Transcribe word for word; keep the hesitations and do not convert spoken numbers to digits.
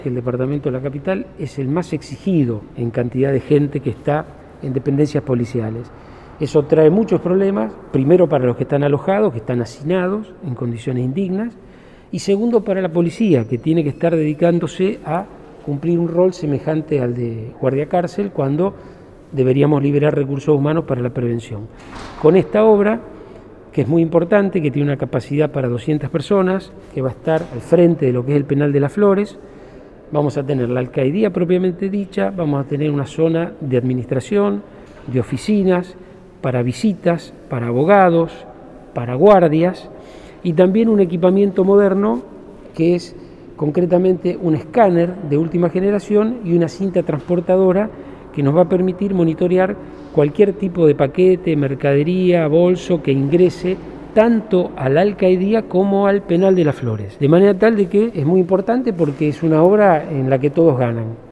El departamento de la capital es el más exigido en cantidad de gente que está en dependencias policiales. Eso trae muchos problemas, primero para los que están alojados, que están hacinados en condiciones indignas, y segundo para la policía, que tiene que estar dedicándose a cumplir un rol semejante al de guardia cárcel cuando deberíamos liberar recursos humanos para la prevención. Con esta obra, que es muy importante, que tiene una capacidad para doscientas personas, que va a estar al frente de lo que es el penal de Las Flores, vamos a tener la alcaidía propiamente dicha, vamos a tener una zona de administración, de oficinas, para visitas, para abogados, para guardias, y también un equipamiento moderno que es concretamente un escáner de última generación y una cinta transportadora que nos va a permitir monitorear cualquier tipo de paquete, mercadería, bolso que ingrese tanto a la alcaidía como al penal de Las Flores. De manera tal de que es muy importante porque es una obra en la que todos ganan.